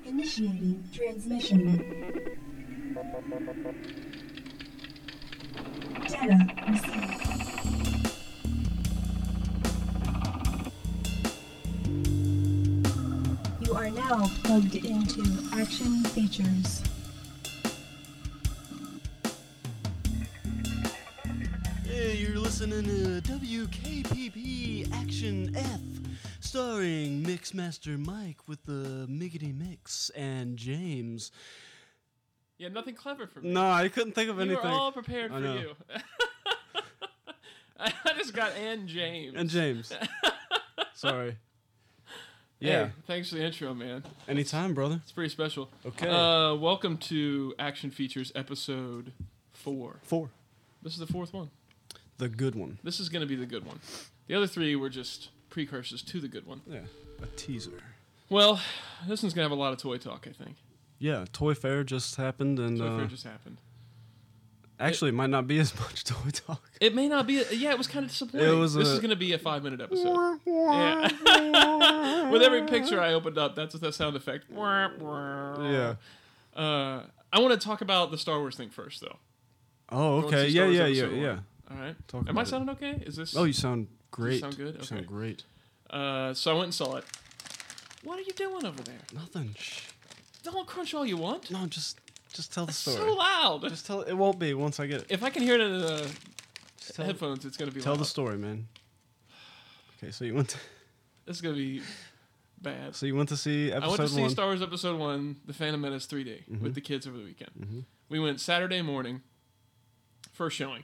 Initiating transmission. Data received. You are now plugged into Action Features. Hey, you're listening to WKPP Action F, starring Mixmaster Mike with the Miggity Mix and James. Yeah, nothing clever for me. No, I couldn't think of You anything. were all prepared for know. you. I just got and James. And James. Sorry. Yeah. Hey, thanks for the intro, man. Anytime, brother. It's pretty special. Okay. Welcome to Action Features episode 4. 4. This is the 4th one. The good one. This is going to be the good one. The other 3 were just precursors to the good one. Yeah. A teaser. Well, this one's going to have a lot of toy talk, I think. Yeah, Toy Fair just happened, and Toy Fair just happened. actually, it might not be as much toy talk. It may not be. Yeah, it was kind of disappointing. This is going to be a 5-minute episode. Yeah. With every picture I opened up, that's the sound effect. Yeah. I want to talk about the Star Wars thing first, though. Oh, Going to okay. Star Wars Yeah. episode 1. Yeah. All right. Talk Am about I it. sounding okay? Is this? Oh, you sound great. sound good? You Okay. sound great. So I went and saw it. What are you doing over there? Nothing. Shh. Don't crunch all you want. No, just tell the It's story. so loud. Just tell it. Won't be once I get it. If I can hear it in the Just tell, headphones, it's going to be tell loud. the story, man. Okay, so you went to This is going to be bad. see episode I went to see 1. Star Wars Episode 1, The Phantom Menace 3D, with the kids over the weekend. Mhm. We went Saturday morning, first showing.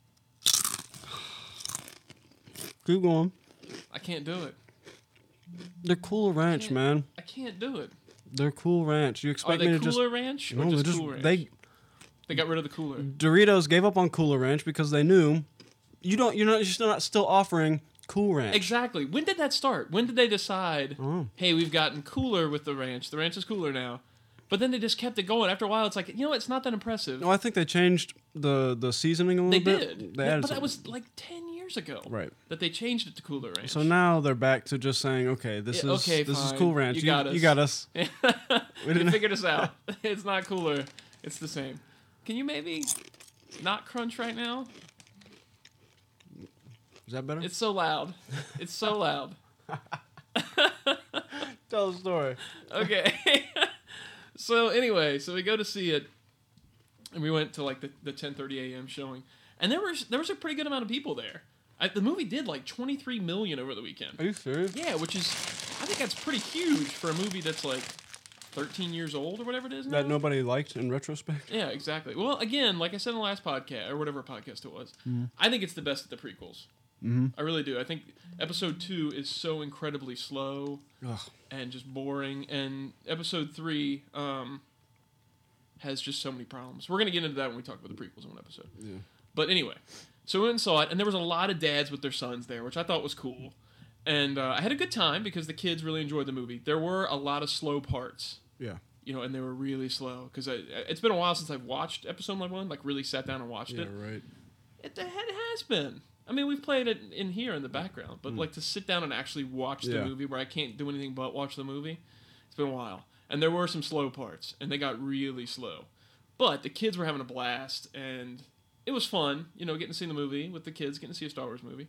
Keep going. I can't do it. They're Cool Ranch, Can't- man. I can't do it. They're Cool Ranch. You Are expect they me to Cooler just Ranch or no? just They're Cool Ranch? they got rid of the cooler. Doritos gave up on Cooler Ranch because they knew you're still offering Cool Ranch. Exactly. When did that start? When did they decide, Oh. hey, we've gotten cooler with the ranch. The ranch is cooler now. But then they just kept it going. After a while, it's like, it's not that impressive. No, I think they changed the seasoning a little They bit. did. They Yeah, added but that some. was like 10 years ago. Right. That they changed it to Cooler Ranch. So now they're back to just saying, okay, this Yeah, is okay, this is fine. Cool Ranch. You got us. You got us. We you didn't- figured us out. It's not cooler. It's the same. Can you maybe not crunch right now? Is that better? It's so loud. It's so loud. Tell the story. Okay. So anyway, we go to see it, and we went to like the 10:30 a.m. showing, and there was a pretty good amount of people there. The movie did like 23 million over the weekend. Are you serious? Yeah, which is, I think that's pretty huge for a movie that's like 13 years old or whatever it is now. That nobody liked in retrospect? Yeah, exactly. Well, again, like I said in the last podcast, or whatever podcast it was, I think it's the best of the prequels. Mm-hmm. I really do. I think episode 2 is so incredibly slow Ugh. and just boring, and episode 3 has just so many problems. We're going to get into that when we talk about the prequels in one episode. Yeah. But anyway, so we went and saw it, and there was a lot of dads with their sons there, which I thought was cool. And I had a good time because the kids really enjoyed the movie. There were a lot of slow parts. Yeah. And they were really slow because it's been a while since I've watched episode 1, like really sat down and watched Yeah, it. right. It has been. I mean, we've played it in here in the background, but like to sit down and actually watch the Yeah. movie where I can't do anything but watch the movie, it's been a while. And there were some slow parts, and they got really slow. But the kids were having a blast, and it was fun, getting to see the movie with the kids, getting to see a Star Wars movie.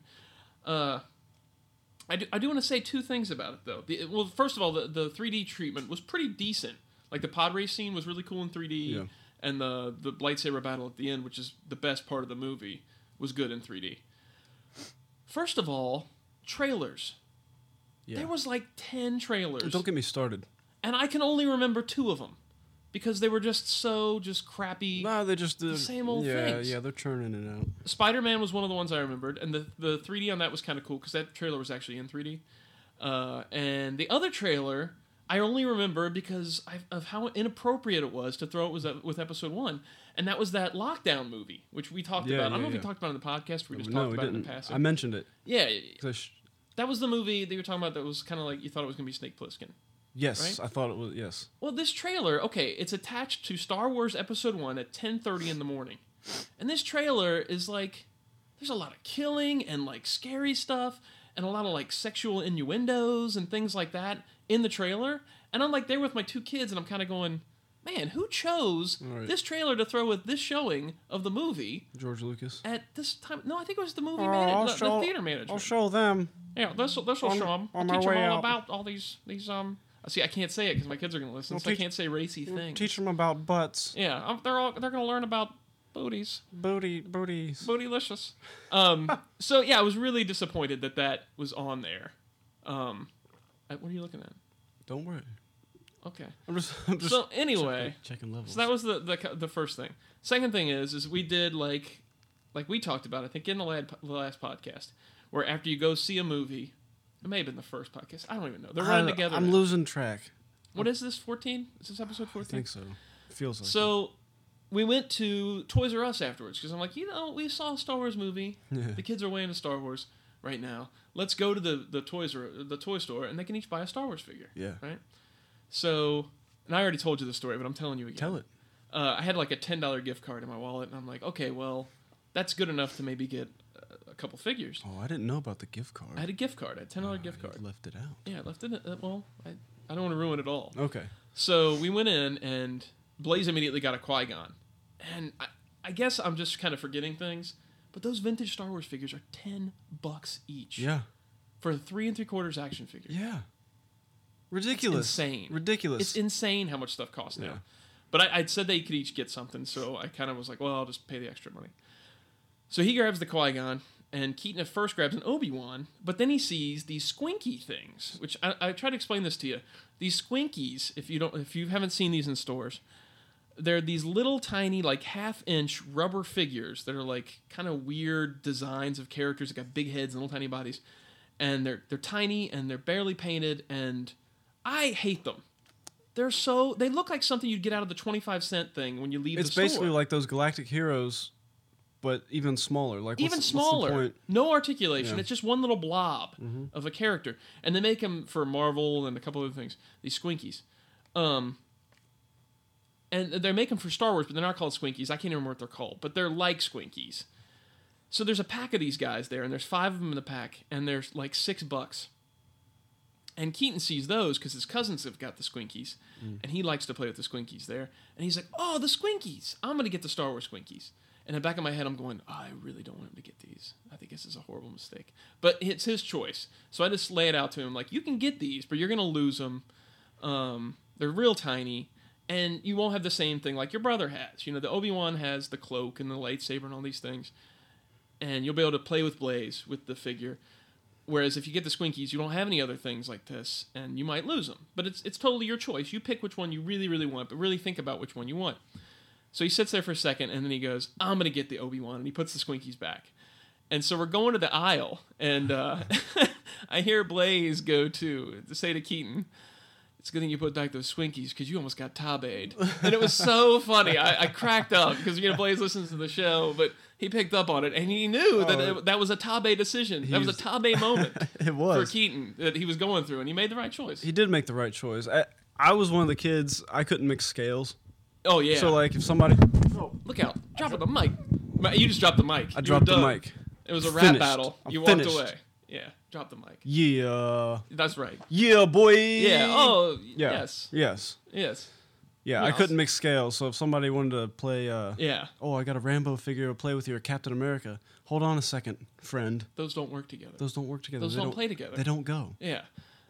I do want to say 2 things about it, though. Well, first of all, the 3D treatment was pretty decent. Like, the pod race scene was really cool in 3D, Yeah. and the lightsaber battle at the end, which is the best part of the movie, was good in 3D. First of all, trailers. Yeah. There was like 10 trailers. Don't get me started. And I can only remember 2 of them. Because they were just crappy. No, they just The same old yeah, things. Yeah, they're churning it out. Spider-Man was one of the ones I remembered. And the 3D on that was kind of cool because that trailer was actually in 3D. And the other trailer, I only remember because of how inappropriate it was to throw it with episode 1. And that was that Lockdown movie, which we talked Yeah, about. I don't yeah, know if we yeah. talked about it in the podcast or we just No, talked we about it didn't. in passing. I mentioned it. Yeah, 'Cause that was the movie that you were talking about that was kind of like you thought it was going to be Snake Plissken. yes, Right? I thought it was. Yes. Well, this trailer, okay, it's attached to Star Wars Episode 1 at 10:30 in the morning. And this trailer is like, there's a lot of killing and like scary stuff. and a lot of like sexual innuendos and things like that in the trailer. And I'm like there with my two kids, and I'm kind of going, man, who chose this trailer to throw with this showing of the movie? George Lucas. At this time, no, I think it was the movie manager, the theater manager. I'll show them. Yeah, this will show them. I'll my teach them way all out. about all these. See, I can't say it because my kids are going to listen, so I can't say racy things. Teach them about butts. Yeah, they're going to learn about booties. Booties. Bootylicious. So yeah, I was really disappointed that was on there. What are you looking at? Don't worry. Okay. I'm just so anyway, checking levels. So that was the first thing. Second thing is we did like we talked about, I think in the last podcast, where after you go see a movie, it may have been the first podcast. I don't even know. They're running together. I'm losing track. What is this? 14? Is this episode 14? I think so. Feels like. So we went to Toys R Us afterwards because I'm like, we saw a Star Wars movie. Yeah. The kids are way into Star Wars right now. Let's go to the toy store, and they can each buy a Star Wars figure. Yeah. Right. So, and I already told you the story, but I'm telling you again. Tell it. I had like a $10 gift card in my wallet, and I'm like, okay, well, that's good enough to maybe get a couple figures. Oh, I didn't know about the gift card. I had a gift card, a $10 gift card. You left it out. Yeah, I left it. Well, I don't want to ruin it all. Okay. So we went in, and Blaze immediately got a Qui-Gon. And I guess I'm just kind of forgetting things, but those vintage Star Wars figures are $10 each. Yeah. For a 3 3/4 action figure. Yeah. Ridiculous. It's insane. Ridiculous. It's insane how much stuff costs now. Yeah. But I'd said they could each get something, so I kind of was like, well, I'll just pay the extra money. So he grabs the Qui-Gon, and Keaton at first grabs an Obi-Wan, but then he sees these squinky things, which I try to explain this to you. These squinkies, if you haven't seen these in stores, they're these little tiny, like half-inch rubber figures that are like kind of weird designs of characters that got big heads and little tiny bodies, and they're tiny and they're barely painted, and I hate them. They look like something you'd get out of the 25-cent thing when you leave the store. It's basically like those Galactic Heroes, but even smaller. Like even what's smaller. the point? No articulation. Yeah. It's just one little blob of a character. And they make them for Marvel and a couple other things. These Squinkies. And they make them for Star Wars, but they're not called Squinkies. I can't even remember what they're called. But they're like Squinkies. So there's a pack of these guys there, and there's 5 of them in the pack, and there's like $6. And Keaton sees those because his cousins have got the Squinkies, and he likes to play with the Squinkies there. And he's like, oh, the Squinkies! I'm going to get the Star Wars Squinkies. And in the back of my head, I'm going, I really don't want him to get these. I think this is a horrible mistake. But it's his choice. So I just lay it out to him, like, you can get these, but you're going to lose them. They're real tiny, and you won't have the same thing like your brother has. You know, the Obi-Wan has the cloak and the lightsaber and all these things. And you'll be able to play with Blaze with the figure. Whereas if you get the Squinkies, you don't have any other things like this, and you might lose them. But it's totally your choice. You pick which one you really, really want, but really think about which one you want. So he sits there for a second, and then he goes, I'm going to get the Obi-Wan, and he puts the Squinkies back. And so we're going to the aisle, and I hear Blaze go to say to Keaton, it's a good thing you put back those Swinkies because you almost got tabe'd. And it was so funny. I cracked up because, Blaze listens to the show, but he picked up on it, and he knew that was a tabe decision. That was a tabe moment It was. for Keaton that he was going through, and he made the right choice. He did make the right choice. I was one of the kids, I couldn't mix scales. Oh, yeah. So, like, if somebody... Oh, look out. Dropping the mic. You just dropped the mic. I dropped the mic. It was a rap Finished. battle. I'm You walked finished. away. Yeah, drop the mic. Yeah. That's right. Yeah, boy. Yeah. Oh, Yeah. yes. Yes. Yes. Yeah, Yes. I couldn't mix scales, so if somebody wanted to play... Yeah. Oh, I got a Rambo figure to play with you, or Captain America. Hold on a second, friend. Those don't work together. Those don't work together. Those They don't play together. They don't go. Yeah.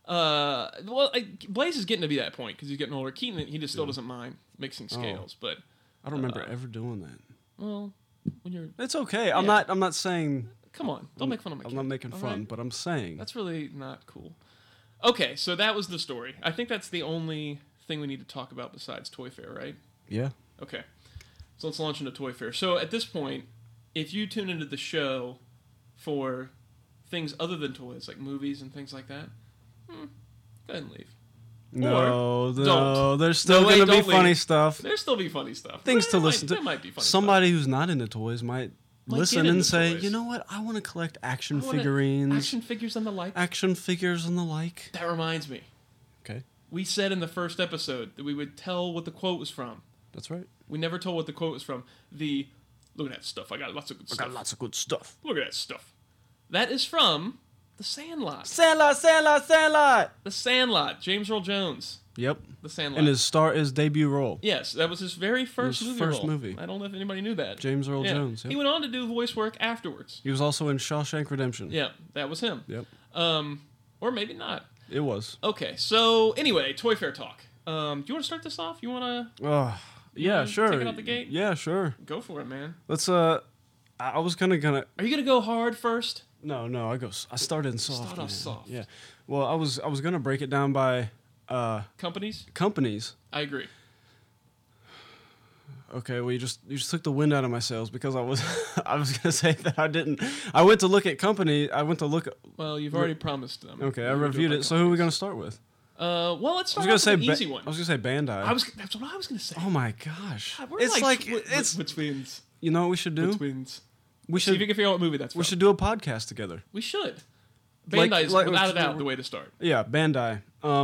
Blaze is getting to be that point because he's getting older. Keaton, he just still doesn't mind mixing scales, but I don't remember ever doing that. well, when you're It's okay. I'm not saying... come on, don't make fun of my I'm kid. not making all fun, right? but I'm saying... That's really not cool. Okay, so that was the story. I think that's the only thing we need to talk about besides Toy Fair, right? Yeah. Okay. So let's launch into Toy Fair. So at this point, if you tune into the show for things other than toys, like movies and things like that, go ahead and leave. No, don't. There's still No, wait, going to be don't funny leave. stuff. There'll still be funny stuff. Things to There listen to. There might be funny Somebody who's not into toys might listen get and into say, toys. you know what? I want to collect action stuff. I wanna- figurines, Action figures and the like. action figures and the like. That reminds me. Okay, We said in the first episode that we would tell what the quote was from. that's right. We never told what the quote was from. Look at that stuff. I got lots of good stuff. I got lots of good stuff. Look at that stuff. That is from The Sandlot. Sandlot. The Sandlot. James Earl Jones. Yep. The Sandlot. And his debut role. Yes, that was his very first movie role. movie. I don't know if anybody knew that. James Earl Jones. Yep. He went on to do voice work afterwards. He was also in Shawshank Redemption. Yeah, that was him. Yep. Or maybe not. It was. Okay, so anyway, Toy Fair talk. Do you want to start this off? You want to Yeah, sure. take it out the gate? Yeah, sure. go for it, man? Let's I was gonna Are you gonna go hard first? No, I started in soft. Start off man. soft. Yeah. Well, I was gonna break it down by Companies? companies. I agree. Okay, well you just took the wind out of my sails because I was gonna say that I didn't. I went to look at company. I went to look. Well, you've already promised them. Okay, I You're gonna do reviewed by it. So who are we companies. gonna start with? Well, let's I start was gonna off say with an easy one. I was gonna say Bandai. That's what I was gonna say. Oh my gosh! God, we're It's like what- it's. which wins. You know what we should do? Which wins. We See if you should can figure out what movie that's from. we should do a podcast together. We should. Like- Bandai is like- without a doubt the way to start. Yeah, Bandai.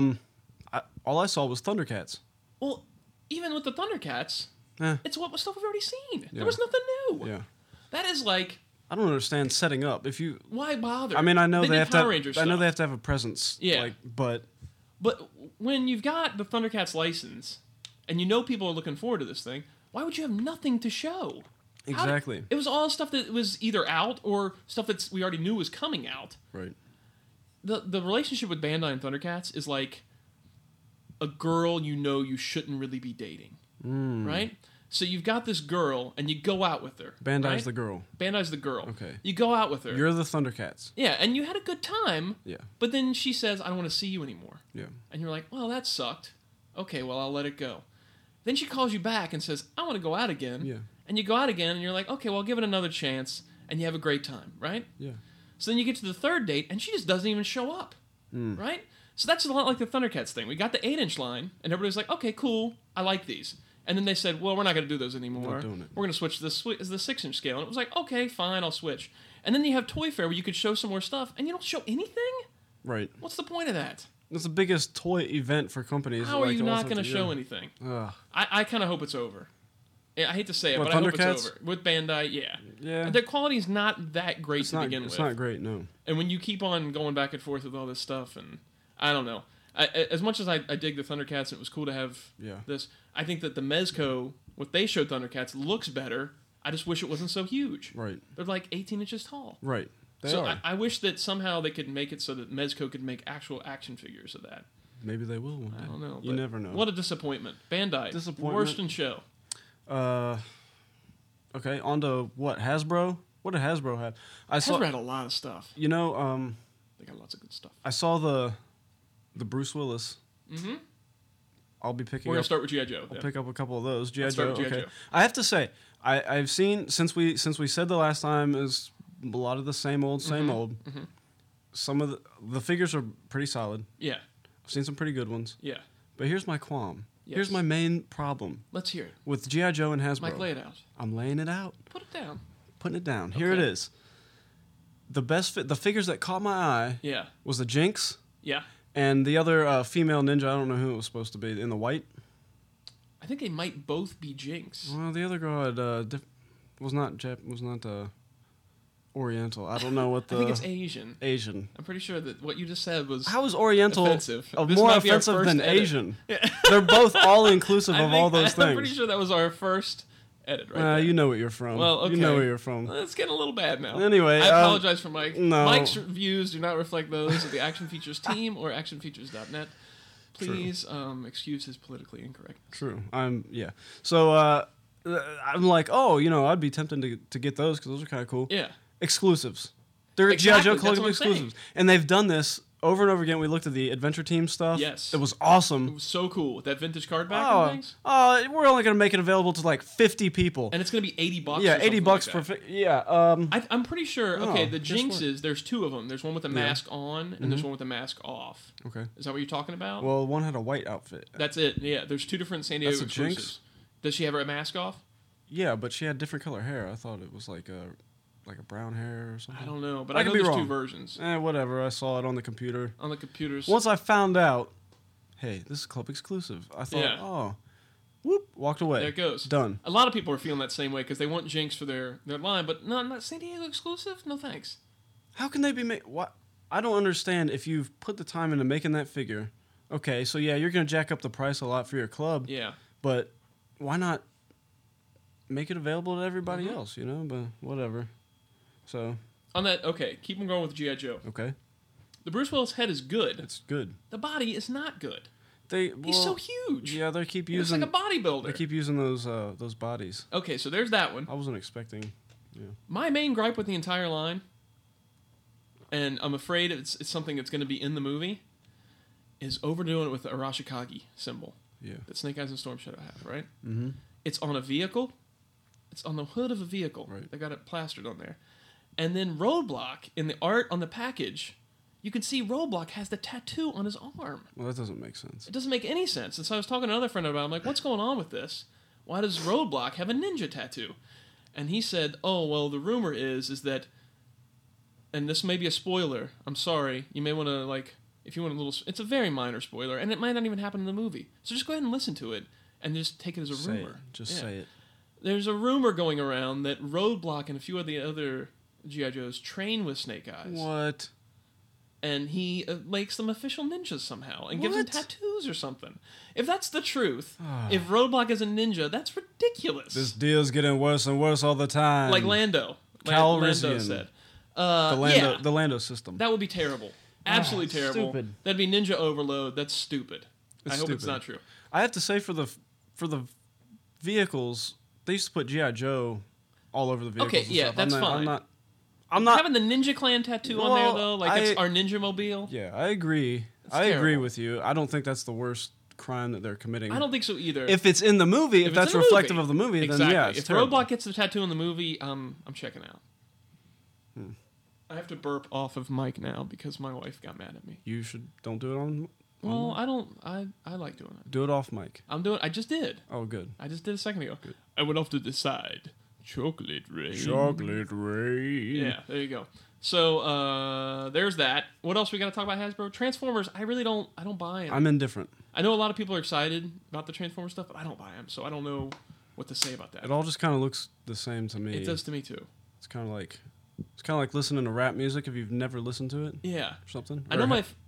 All I saw was Thundercats. Well, even with the Thundercats, Eh, it's stuff we've already seen. Yeah. There was nothing new. yeah. That is like, I don't understand setting up. If you, why bother? I mean, I know they did have to. Power Rangers I know stuff. they have to have a presence. Yeah. Like, but But when you've got the Thundercats license, and you know people are looking forward to this thing, why would you have nothing to show? exactly. It was all stuff that was either out or stuff that we already knew was coming out. Right. The relationship with Bandai and Thundercats is like a girl you know you shouldn't really be dating, right? So you've got this girl, and you go out with her. Bandai's right? the girl. Bandai's the girl. Okay. You go out with her. You're the Thundercats. Yeah, and you had a good time. Yeah. But then she says, "I don't want to see you anymore." Yeah. And you're like, "Well, that sucked. Okay, well, I'll let it go." Then she calls you back and says, "I want to go out again." Yeah. And you go out again, and you're like, "Okay, well, I'll give it another chance," and you have a great time, right? Yeah. So then you get to the third date, and she just doesn't even show up, right? So that's a lot like the Thundercats thing. We got the 8-inch line, and everybody's like, "Okay, cool, I like these." And then they said, "Well, we're not going to do those anymore. Not doing it. We're going to switch to the 6-inch scale." And it was like, "Okay, fine, I'll switch." And then you have Toy Fair where you could show some more stuff, and you don't show anything? Right. What's the point of that? It's the biggest toy event for companies. How are like, you all not sorts going to of- show yeah. anything? Ugh. I kind of hope it's over. Yeah, I hate to say it, What, but I hope Thundercats? it's over. With Bandai, yeah. Yeah. Their quality's not that great It's to not. begin It's with. not great. No. And when you keep on going back and forth with all this stuff, and I don't know. As much as I dig the Thundercats, and it was cool to have Yeah. this, I think that the Mezco, what they showed Thundercats, looks better. I just wish it wasn't so huge. Right. They're like 18 inches tall. Right. They So are. I wish that somehow they could make it so that Mezco could make actual action figures of that. Maybe they will one day. I don't know. You but never know. What a disappointment. Bandai. Disappointment. Worst in show. Okay. On to what? Hasbro. What did Hasbro have? I saw. Hasbro had a lot of stuff. You know. They got lots of good stuff. I saw the Bruce Willis. Mm-hmm. I'll be picking We're going up. to start with G.I. Joe. I'll then. pick up a couple of those. G.I. Let's start Joe. with G.I. Okay. Joe. I have to say, I've seen since we said the last time is a lot of the same old, old. Mm-hmm. Some of the figures are pretty solid. Yeah. I've seen some pretty good ones. Yeah. But here's my qualm. Yes. Here's my main problem Let's hear it. with G.I. Joe and Hasbro. Mike, lay it out. I'm laying it out, Put it down. putting it down. Here it Okay. is. The the figures that caught my eye Yeah. was the Jinx Yeah. and the other female ninja. I don't know who it was supposed to be in the white. I think they might both be Jinx. Well, the other girl had was not Oriental. I don't know what the I think it's Asian. Asian. I'm pretty sure that what you just said was How is Oriental offensive. of This more might be our offensive first than edit. Asian? They're both all inclusive of all those I'm pretty things. sure that was our first edit right there. You know where you're from. Well, okay. You know where you're from. It's getting a little bad now. Anyway, I apologize for Mike. no. Mike's views do not reflect those of the Action Features team or actionfeatures.net. Please excuse his politically incorrect. True. Yeah. So I'm like, oh, I'd be tempted to get those because those are kind of cool. Yeah. Exclusives. They're Exactly, G.I. Joe that's what collectible I'm saying. exclusives, and they've done this over and over again. We looked at the Adventure Team stuff. Yes. It was awesome. It was so cool with that vintage card back and things. We're only going to make it available to like 50 people. And it's going to be $80. Yeah, or something $80 like for that. yeah. I'm pretty sure. Okay, the guess what? Jinxes. There's two of them. There's one with a mask on, and there's one with a mask off. Okay. Is that what you're talking about? Well, one had a white outfit. That's it. Yeah, there's two different San Diego That's a Jinx? exclusives. Does she have her mask off? Yeah, but she had different color hair. I thought it was like a brown hair or something. I don't know, but I I could know be there's wrong. two versions Whatever. I saw it on the computer. on the computers. Once I found out, hey, this is club exclusive. I thought, Yeah. whoop, walked away. There it goes. Done. A lot of people are feeling that same way because they want Jinx for their line, but no, not San Diego exclusive. No thanks. How can they be made? What? I don't understand if you've put the time into making that figure. Okay, so yeah, you're going to jack up the price a lot for your club. Yeah. But why not make it available to everybody else, you know? But whatever. So. On that, okay, keep on going with G.I. Joe. Okay. The Bruce Willis head is good. It's good. The body is not good. He's He's so huge. Yeah, they keep He's using. like a bodybuilder. They keep using those bodies. Okay, so there's that one. I wasn't expecting. Yeah. My main gripe with the entire line, and I'm afraid it's something that's going to be in the movie, is overdoing it with the Arashikage symbol that Snake Eyes and Storm Shadow have, right? Mm-hmm. It's on a vehicle. It's on the hood of a vehicle. Right. They got it plastered on there. And then Roadblock, in the art on the package, you can see Roadblock has the tattoo on his arm. Well, that doesn't make sense. It doesn't make any sense. And so I was talking to another friend about it. I'm like, what's going on with this? Why does Roadblock have a ninja tattoo? And he said, oh, well, the rumor is that, and this may be a spoiler. I'm sorry. You may want to, like, if you want a little, it's a very minor spoiler, and it might not even happen in the movie. So just go ahead and listen to it and just take it as a rumor. Say it. There's a rumor going around that Roadblock and a few of the other G.I. Joes train with Snake Eyes. What? And he makes them official ninjas somehow and gives them tattoos or something. If that's the truth, if Roadblock is a ninja, that's ridiculous. This deal's getting worse and worse all the time. Like Lando. Calrissian. Lando said. The Lando system. That would be terrible. Absolutely terrible. Stupid. That'd be ninja overload. That's stupid. I hope it's stupid. not true. I have to say, for the vehicles, they used to put G.I. Joe all over the vehicles. Okay, and yeah, stuff. that's fine. I'm not having the Ninja Clan tattoo on there though, like it's our Ninja Mobile. Yeah, I agree. I agree with you. I don't think that's the worst crime that they're committing. I don't think so either. If it's in the movie, if that's reflective of the movie, exactly. then yeah, it's if terrible. Roadblock gets the tattoo in the movie, I'm checking out. I have to burp off of mic now because my wife got mad at me. You don't do it on. Well, I don't. I like doing it. Do it off mic. I just did. Oh, good. I just did a second ago. Good. I went off to the side. Chocolate rain. Chocolate rain. Yeah, there you go. So there's that. What else we got to talk about Hasbro? Transformers. I don't buy them. I'm indifferent. I know a lot of people are excited about the Transformers stuff, but I don't buy them, so I don't know what to say about that. It all just kind of looks the same to me. It does to me too. It's kind of like listening to rap music if you've never listened to it. Yeah. Or something. I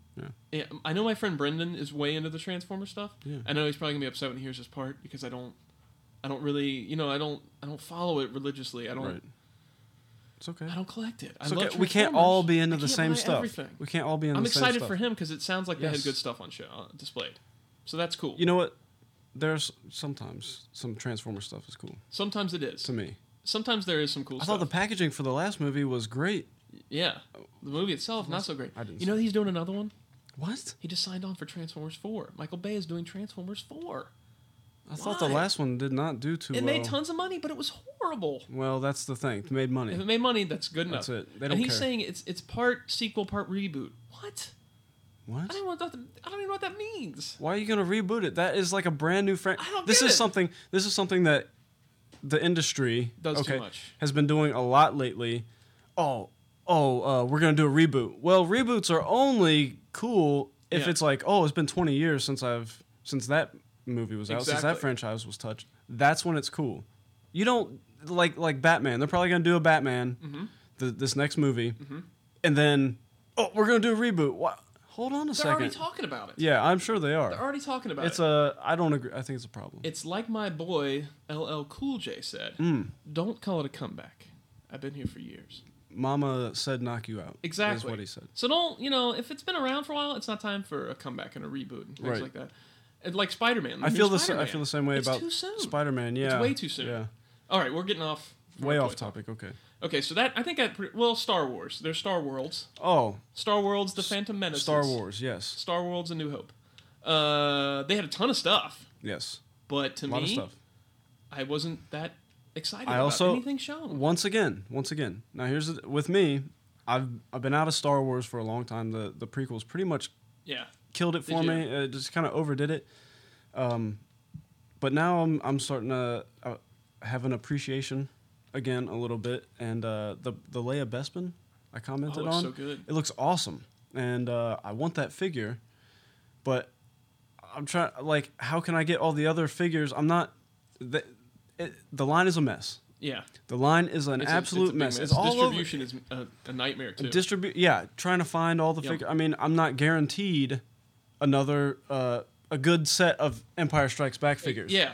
know my friend Brendan is way into the Transformers stuff. Yeah. I know he's probably gonna be upset when he hears this part because I don't really, I don't follow it religiously. I don't. Right. It's okay. I don't collect it. It's okay. We can't all be into the same stuff. Everything. We can't all be into the same stuff. I'm excited for him because it sounds like they had good stuff on show displayed. So that's cool. You know what? There's sometimes some Transformer stuff is cool. Sometimes it is. To me. Sometimes there is some cool stuff. I thought the packaging for the last movie was great. Yeah. The movie itself, not so great. I didn't. You know he's doing another one? What? He just signed on for Transformers 4. Michael Bay is doing Transformers 4. I thought the last one did not do too well. It made tons of money, but it was horrible. Well, that's the thing. It made money. If it made money, that's good enough. That's it. They don't and he's care. saying it's part sequel, part reboot. What? What? I don't even know what that means. Why are you going to reboot it? That is like a brand new franchise. I don't This get is it. something that the industry does too much. Has been doing a lot lately. We're going to do a reboot. Well, reboots are only cool if it's like, it's been 20 years since that movie was out, since that franchise was touched. That's when it's cool. You don't like Batman. They're probably going to do a Batman this next movie, and then we're going to do a reboot. What? Hold on a second. They're already talking about it. Yeah, I'm sure they are. They're already talking about it. I don't agree. I think it's a problem. It's like my boy LL Cool J said. Don't call it a comeback. I've been here for years. Mama said knock you out. Exactly. Is what he said. So don't, if it's been around for a while, it's not time for a comeback and a reboot and things like that. And like Spider-Man. I feel the same way about too soon. Spider-Man. Yeah. It's way too soon. Yeah. All right, we're getting off. Way off topic. Okay. Okay, so Star Wars. There's Star Worlds. Oh. Star Worlds, The Phantom Menace. Star Wars, yes. Star Worlds, A New Hope. They had a ton of stuff. Yes. But to me, a lot of stuff. I wasn't that excited about anything shown. Once again. Now here's with me. I've been out of Star Wars for a long time. The prequels pretty much killed it for me. It just kind of overdid it. But now I'm starting to have an appreciation again a little bit, and the Leia Bespin I commented on. So good. It looks awesome, and I want that figure, but I'm trying. Like, how can I get all the other figures? I'm not. The line is a mess. Yeah. The line is an absolute mess. It's all over. Distribution is a nightmare too. Trying to find all the figures. I mean, I'm not guaranteed another a good set of Empire Strikes Back figures. Yeah.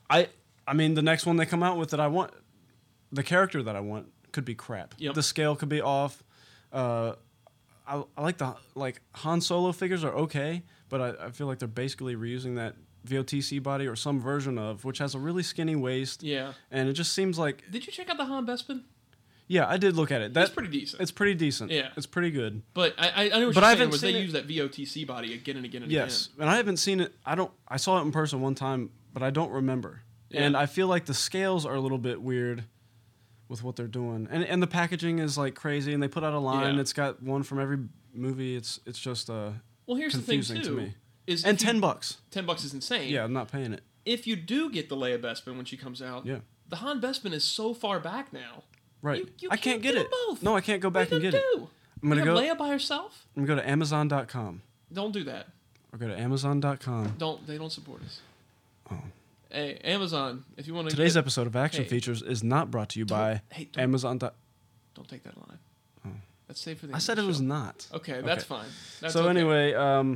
I mean, the next one they come out with that I want, the character that I want could be crap. Yep. The scale could be off. I like Han Solo figures are okay, but I feel like they're basically reusing that VOTC body or some version of, which has a really skinny waist. Yeah. And it just seems like... Did you check out the Han Bespin? Yeah, I did look at it. That's pretty decent. It's pretty decent. Yeah. It's pretty good. But I know what you're saying was they use that VOTC body again and again and again. Yes. And I haven't seen it. I saw it in person one time, but I don't remember. Yeah. And I feel like the scales are a little bit weird with what they're doing. And the packaging is like crazy, and they put out a line. It's got one from every movie. It's just well, here's confusing the thing, too. to me. And $10. $10 is insane. Yeah, I'm not paying it. If you do get the Leia Bespin when she comes out, the Han Bespin is so far back now. Right. You I can't get it. Both. No, I can't go back and get it. I'm gonna go Leia by herself. I'm gonna go to Amazon.com. Don't do that. Or go to Amazon.com. They don't support us. Oh. Hey, Amazon, if you want to. Today's episode of Action Features is not brought to you by Amazon. Don't take that line. Oh. That's safe for the. I said it was not. Okay, that's fine. Anyway,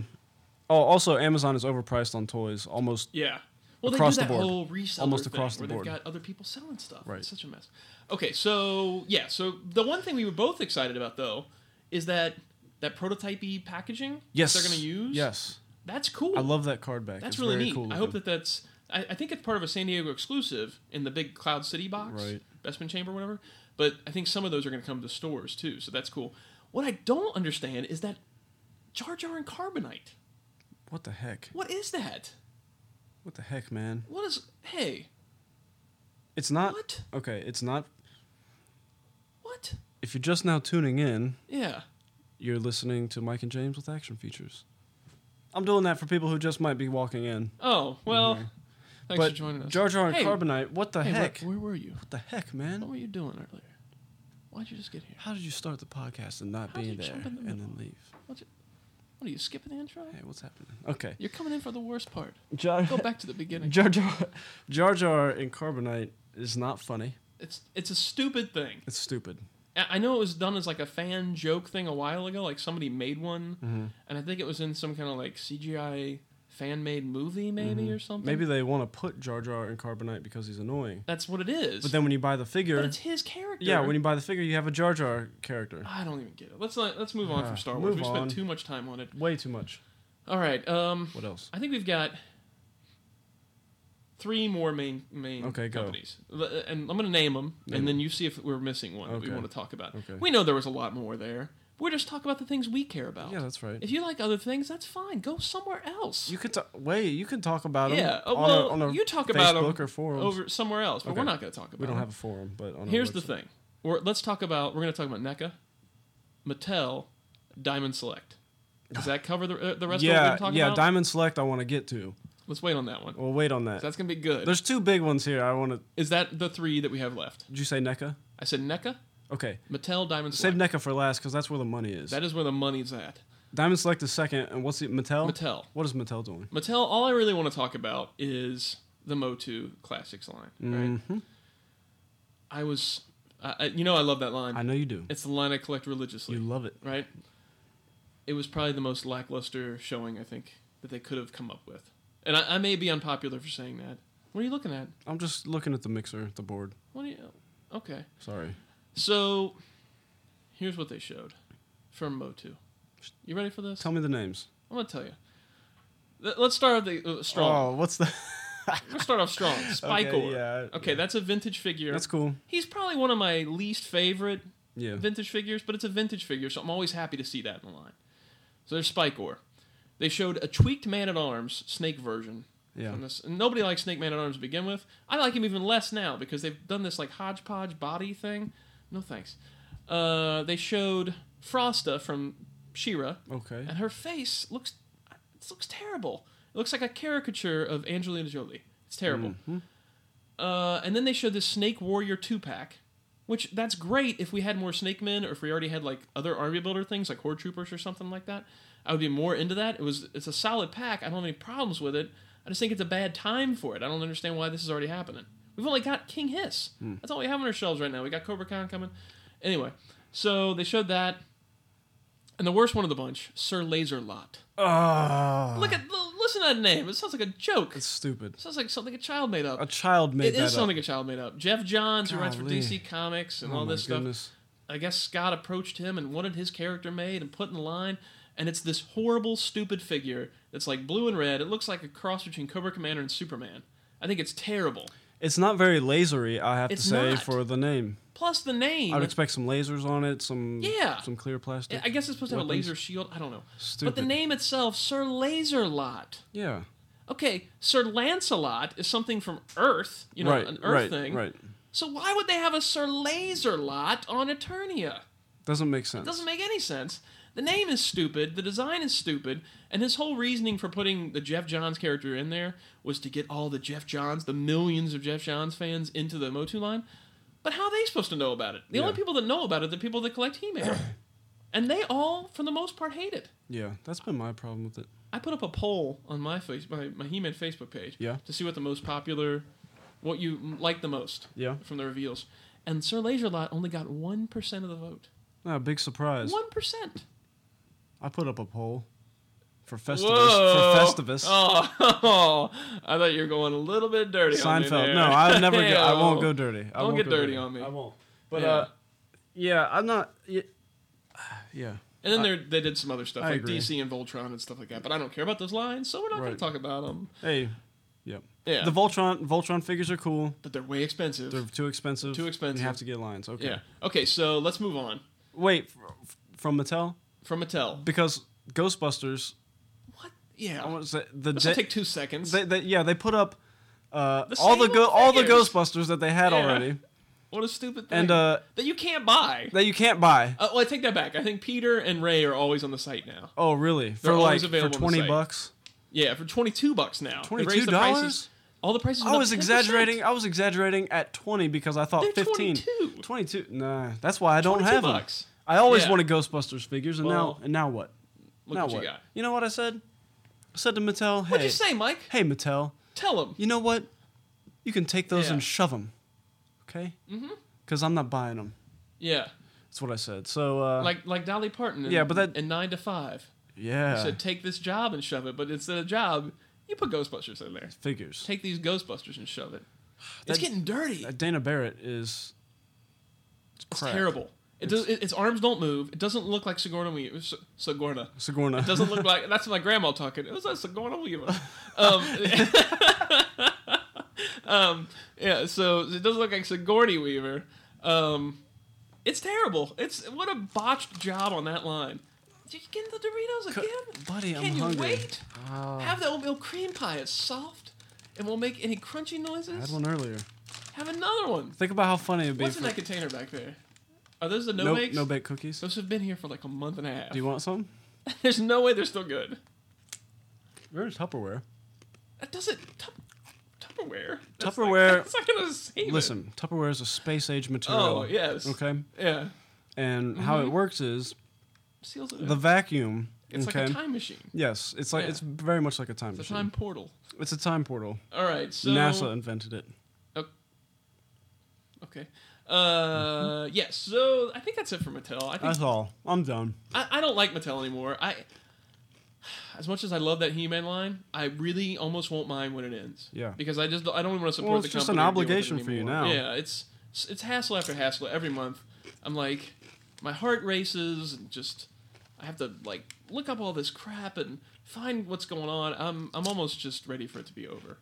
also Amazon is overpriced on toys almost. Yeah. Well, across they do that the board. whole reseller almost thing across the where board. They've got other people selling stuff. Right. It's such a mess. Okay, so the one thing we were both excited about though is that prototype-y packaging that they're going to use. Yes. That's cool. I love that card back. That's it's really very neat. Cool I hope that's. I think it's part of a San Diego exclusive in the big Cloud City box, right? Bespin Chamber, whatever. But I think some of those are going to come to stores too, so that's cool. What I don't understand is that Jar Jar and Carbonite. What the heck? What is that? What the heck, man? What is? Hey. It's not. What? Okay, it's not. What? If you're just now tuning in, you're listening to Mike and James with Action Features. I'm doing that for people who just might be walking in. Oh, well, thanks for joining us. Jar Jar and Carbonite, what the heck? Where were you? What the heck, man? What were you doing earlier? Why'd you just get here? How did you start the podcast and not be there and then leave? What are you skipping the intro? Hey, what's happening? Okay. You're coming in for the worst part. Go back to the beginning. Jar Jar and Carbonite is not funny. It's a stupid thing. It's stupid. I know it was done as like a fan joke thing a while ago. Like somebody made one, and I think it was in some kind of like CGI fan-made movie, maybe or something. Maybe they want to put Jar Jar in Carbonite because he's annoying. That's what it is. But then when you buy the figure, but it's his character. Yeah, when you buy the figure, you have a Jar Jar character. I don't even get it. Let's move on from Star Wars. We spent too much time on it. Way too much. All right. What else? I think we've got 3 more main companies. And I'm going to name them, and then you see if we're missing one that we want to talk about. Okay. We know there was a lot more there. We're just talking about the things we care about. Yeah, that's right. If you like other things, that's fine. Go somewhere else. You could you can talk about them. Yeah, on a you talk Facebook about them or forums over somewhere else, but we're not going to talk about. We don't have a forum, but here's the thing. We're going to talk about NECA, Mattel, Diamond Select. Does that cover the rest of what we're talking about? Yeah, Diamond Select I want to get to. Let's wait on that one. We'll wait on that. So that's going to be good. There's 2 big ones here. I want to. Is that the 3 that we have left? Did you say NECA? I said NECA. Okay. Mattel, Diamond Select. Select. Save NECA for last because that's where the money is. That is where the money's at. Diamond Select is second, and what's the Mattel? Mattel. What is Mattel doing? Mattel, all I really want to talk about is the Motu Classics line. Right? Mm-hmm. I love that line. I know you do. It's the line I collect religiously. You love it. Right? It was probably the most lackluster showing, I think, that they could have come up with. And I may be unpopular for saying that. What are you looking at? I'm just looking at the mixer, the board. Okay. Sorry. So, here's what they showed from Motu. You ready for this? Tell me the names. I'm going to tell you. Let's start with the strong. Oh, what's the... Let's start off strong. Spikor. Okay, that's a vintage figure. That's cool. He's probably one of my least favorite vintage figures, but it's a vintage figure, so I'm always happy to see that in the line. So there's Spikor. They showed a tweaked Man-at-Arms Snake version. Yeah. From this. And nobody likes Snake Man-at-Arms to begin with. I like him even less now because they've done this like hodgepodge body thing. No thanks. They showed Frosta from She-Ra. Okay. And her face looks terrible. It looks like a caricature of Angelina Jolie. It's terrible. Mm-hmm. And then they showed this Snake Warrior 2-pack, which that's great if we had more Snake Men or if we already had like other army builder things like Horde Troopers or something like that. I would be more into that. It's a solid pack. I don't have any problems with it. I just think it's a bad time for it. I don't understand why this is already happening. We've only got King Hiss. That's all we have on our shelves right now. We got Cobra Khan coming. Anyway, so they showed that. And the worst one of the bunch, Sir Laser-Lot. Listen to that name. It sounds like a joke. It's stupid. It sounds like something a child made up. A child made that up. It is something a child made up. Jeff Johns, who writes for DC Comics and all this stuff. I guess Scott approached him and wanted his character made and put in the line. And it's this horrible, stupid figure that's like blue and red. It looks like a cross between Cobra Commander and Superman. I think it's terrible. It's not very lasery, I have to say, for the name. Plus the name. I'd expect some lasers on it, some clear plastic. I guess it's supposed to have a laser shield. I don't know. Stupid. But the name itself, Sir Laser-Lot. Yeah. Okay, Sir Lancelot is something from Earth, an Earth thing. Right. So why would they have a Sir Laser-Lot on Eternia? Doesn't make sense. It doesn't make any sense. The name is stupid, the design is stupid, and his whole reasoning for putting the Jeff Johns character in there was to get all the Jeff Johns, the millions of Jeff Johns fans into the Motu line. But how are they supposed to know about it? The only people that know about it are the people that collect He-Man. And they all, for the most part, hate it. Yeah, that's been my problem with it. I put up a poll on my He-Man Facebook page to see what the most popular, what you like the most from the reveals. And Sir Laser-Lot only got 1% of the vote. Ah, big surprise. 1%. I put up a poll for Festivus. Whoa. For Festivus. Oh, I thought you were going a little bit dirty on me there. No, I never. I won't go dirty. I won't won't get dirty on me. I won't. But I'm not. Yeah. And then they did some other stuff like agree. DC and Voltron and stuff like that. But I don't care about those lines, so we're not going to talk about them. Hey. Yep. Yeah. The Voltron figures are cool, but they're way expensive. They're too expensive. Too expensive. You have to get lines. Okay. Yeah. Okay, so let's move on. Wait, from Mattel? From Mattel. Because Ghostbusters. What? Yeah. I want to say This will take 2 seconds. They put up all the Ghostbusters that they had already. What a stupid thing. And that you can't buy. That you can't buy. Well, I take that back. I think Peter and Ray are always on the site now. Oh, really? They're always available for $20? Yeah, for $22 now. $22? All the prices. I was exaggerating. I was exaggerating at 20 because I thought They're 15. 22. Nah, that's why I don't have them. $22. I always wanted Ghostbusters figures, and well, now what? Look now what what? you got. You know what I said? I said to Mattel, "Hey, what'd you say, Mike? Hey, Mattel, tell them. You know what? You can take those and shove them, okay? Because I'm not buying them." Yeah, that's what I said. So like Dolly Parton. In 9 to 5. Yeah, he said take this job and shove it, but instead of job, you put Ghostbusters in there. Figures. Take these Ghostbusters and shove it. It's getting dirty. Dana Barrett is. It's terrible. Its arms don't move. It doesn't look like Sigourney Weaver. Sigourney. It doesn't look like... That's my grandma talking. It was like Sigourney Weaver. Yeah, so it doesn't look like Sigourney Weaver. It's terrible. What a botched job on that line. Did you get the Doritos again? Buddy, I'm hungry. Can you wait? Have the oatmeal cream pie. It's soft and won't make any crunchy noises. I had one earlier. Have another one. Think about how funny it would be. What's in that container back there? Are those the no-bakes? No-bake cookies. Those have been here for like a month and a half. Do you want some? There's no way they're still good. Where's Tupperware? That doesn't... Tupperware? Tupperware... That's not going to save Listen, Tupperware is a space-age material. Oh, yes. Okay? Yeah. And how it works is... Seals it in. The vacuum... It's like a time machine. Yes, it's like it's very much like a time machine. It's a time portal. It's a time portal. All right, so... NASA invented it. Okay. Yes, so I think that's it for Mattel. That's all. I'm done. I don't like Mattel anymore. As much as I love that He-Man line, I really almost won't mind when it ends. Yeah. Because I don't want to support the company. It's just an obligation for you now. Yeah, it's hassle after hassle every month. I'm like, my heart races and just... I have to like look up all this crap and find what's going on. I'm almost just ready for it to be over.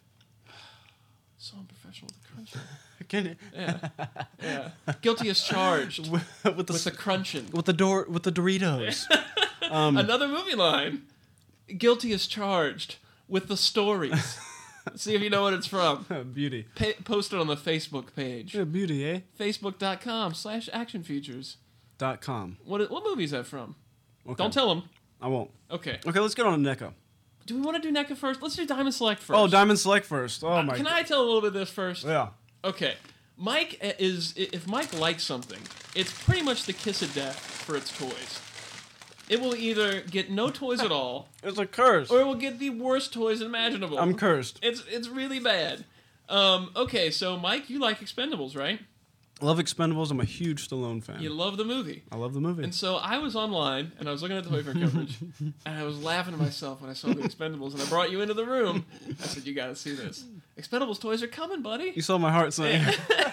So unprofessional with the crunching. Can you? Yeah. Guilty as charged with the crunching. With the Doritos. Another movie line. Guilty as charged with the stories. See if you know what it's from. Beauty. Post it on the Facebook page. Yeah, beauty, eh? Facebook.com/actionfeatures. .com. What movie is that from? Okay. Don't tell them. I won't. Okay, let's get on to NECA. Do we want to do NECA first? Let's do Diamond Select first. Oh, Diamond Select first. Oh, my God. Can I tell a little bit of this first? Yeah. Okay. Mike if Mike likes something, it's pretty much the kiss of death for its toys. It will either get no toys at all. It's a curse. Or it will get the worst toys imaginable. I'm cursed. It's really bad. Okay, so Mike, you like Expendables, right? I love Expendables. I'm a huge Stallone fan. You love the movie. I love the movie. And so I was online, and I was looking at the Toy Fair coverage, and I was laughing to myself when I saw the Expendables, and I brought you into the room. I said, you gotta see this. Expendables toys are coming, buddy. You saw my heart saying.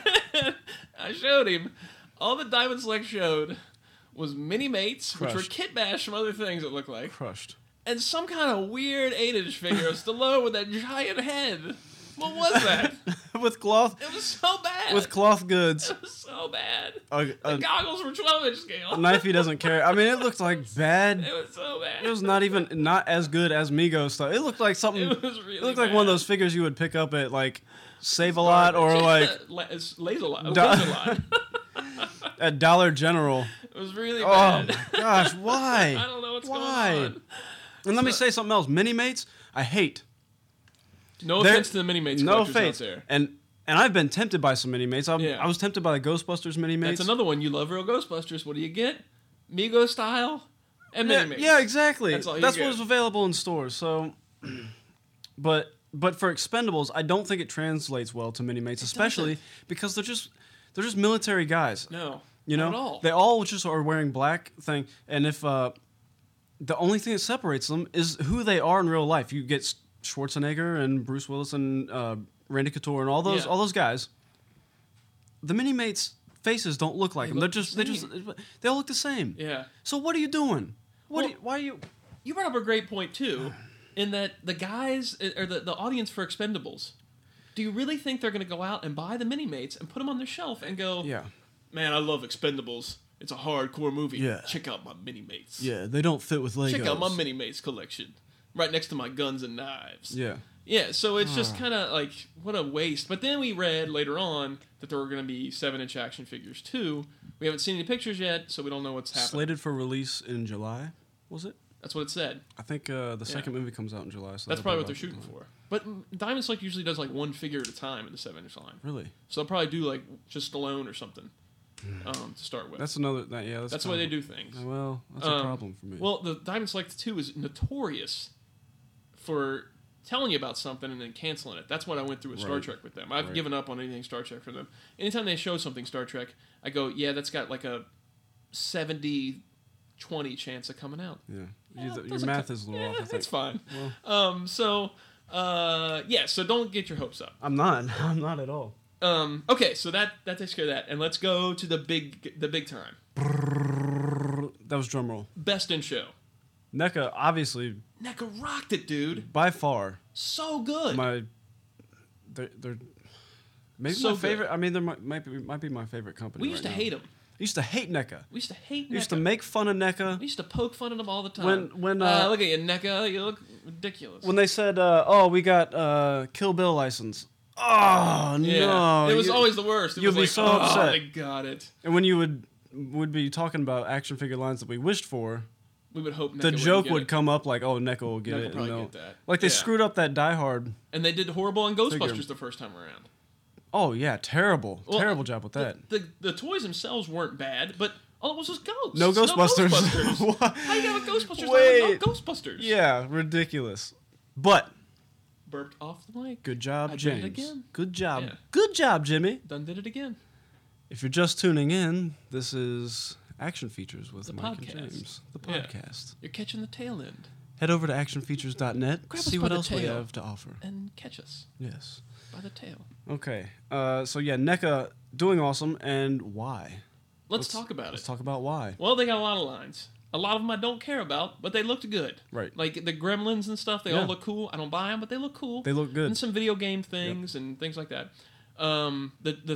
I showed him. All that Diamond Select showed was Mini-Mates, which were Crushed. Kit Bash from other things it looked like, Crushed. and some kind of weird 8-inch figure of Stallone with that giant head. What was that? With cloth. It was so bad. With cloth goods. It was so bad. A The goggles were 12-inch scale. knife he doesn't carry. I mean, it looked like bad. It was so bad. It was not as good as Migos stuff. It looked like something. It was really It looked like bad. one of those figures you would pick up at like Save a Lot or like It's Laser Lot. Da- at Dollar General. It was really Oh bad. my gosh, why? I don't know what's Why? going on. And let me say something else. Mini-Mates, I hate. No They're- offense to the Mini-Mates No collectors out offense. there. And I've been tempted by some Mini-Mates. Yeah. I was tempted by the Ghostbusters Mini-Mates. That's another one. You love real Ghostbusters. What do you get? Migo style and Mini-Mates. Yeah, exactly. That's all you That's get. what was available in stores. So, but for Expendables, I don't think it translates well to Mini-Mates, especially because they're just military guys. No. You know, Not at all. they all just are wearing black thing, and if the only thing that separates them is who they are in real life. You get Schwarzenegger and Bruce Willis and Randy Couture and all those guys. The Mini-Mates faces don't look like them. look They all look the same. Yeah. So what are you doing? Why are you? You brought up a great point, too, in that the guys, or the audience for Expendables, do you really think they're going to go out and buy the Mini-Mates and put them on their shelf and go, Yeah. man, I love Expendables. It's a hardcore movie. Yeah. Check out my Mini-Mates. Yeah, they don't fit with Legos. Check out my Mini-Mates collection. Right next to my guns and knives. Yeah. Yeah, so it's just kind of like, what a waste. But then we read later on that there were going to be 7-inch action figures, too. We haven't seen any pictures yet, so we don't know what's happening. Slated for release in July, was it? That's what it said. I think the second movie comes out in July. So That's that'll probably be what they're shooting for. But Diamond Select usually does like one figure at a time in the 7-inch line. Really? So they'll probably do like just Stallone or something to start with. That's another. That's the way they do things. Well, that's a problem for me. Well, the Diamond Select 2 is notorious for telling you about something and then canceling it. That's what I went through with Star Right. Trek with them. I've Right. given up on anything Star Trek for them. Anytime they show something Star Trek, I go, yeah, that's got like a 70-20 chance of coming out. yeah, Yeah, your doesn't math co- is a little yeah, off. I think. It's fine. Well, So don't get your hopes up. I'm not. I'm not at all. Okay, so that takes care of that, and let's go to the big time. That was drum roll. Best in show. NECA, obviously, NECA rocked it, dude. by far, So good. they're maybe So my good. favorite. I mean, they might be my favorite company. We used to hate them. I used to hate NECA. We used to hate NECA. I used to make fun of NECA. We used to poke fun at them all the time. When look at you, NECA. You look ridiculous. when they said, "Oh, we got Kill Bill license." Oh yeah. no! It was always the worst. It you'd was be like, so oh, upset. they got it. And when you would be talking about action figure lines that we wished for, We would hope NECA the joke get would it. come up like, "Oh, NECA will get NECA it." and probably they'll- get that. Like they Yeah. screwed up that Die Hard. And they did horrible on Ghostbusters Figure. the first time around. Oh yeah, terrible job with that. The toys themselves weren't bad, but all it was ghosts. No Ghostbusters. What? How you have a Ghostbusters Wait. line with no Ghostbusters? Yeah, ridiculous. But Burped off the mic. good job, I did James. it again. Good job. Yeah. Good job, Jimmy. Done did it again. If you're just tuning in, this is Action Features with The Mike podcast. and James. The Yeah. podcast. You're catching the tail end. Head over to actionfeatures.net. Grab us See by what the else we tail. have to offer. And catch us Yes. by the tail. Okay. So yeah, NECA doing awesome, and why? Let's talk about Let's it. talk about why. Well, they got a lot of lines. A lot of them I don't care about, but they looked good. Right. Like the Gremlins and stuff, they Yeah. all look cool. I don't buy them, but they look cool. They look good. And some video game things and things like that. The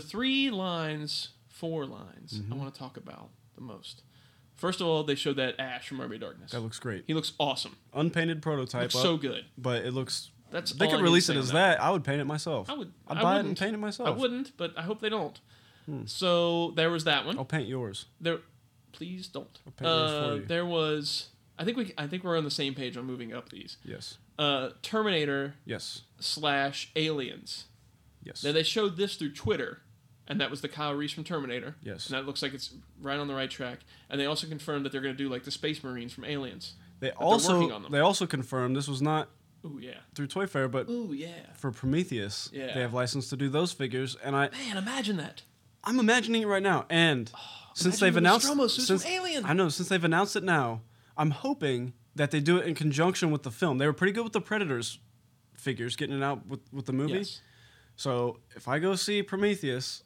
4 lines Mm-hmm. I want to talk about the most. First of all, they showed that Ash from Army of Darkness. That looks great. He looks awesome. Unpainted prototype. Looks up, so good. But it looks. That's They all could I need release to it say as on that. I would paint it myself. I would. I'd I buy it wouldn't. and paint it myself. I wouldn't, but I hope they don't. So there was that one. I'll paint yours. There, please don't. I'll paint yours for you. There was. I think we're on the same page on moving up these. Yes. Terminator Yes. / Aliens. Yes. Now they showed this through Twitter, and that was the Kyle Reese from Terminator. Yes. And that looks like it's right on the right track. And they also confirmed that they're going to do like the Space Marines from Aliens. They working on also them. they also confirmed this was not Ooh, yeah. through Toy Fair, but Ooh, yeah. for Prometheus, Yeah. they have license to do those figures, and Man, imagine that. I'm imagining it right now. And since they've Imagine announced, the Nostromo suits since from Alien. I know, since they've announced it now, I'm hoping that they do it in conjunction with the film. They were pretty good with the Predators figures, getting it out with the movie. Yes. So if I go see Prometheus,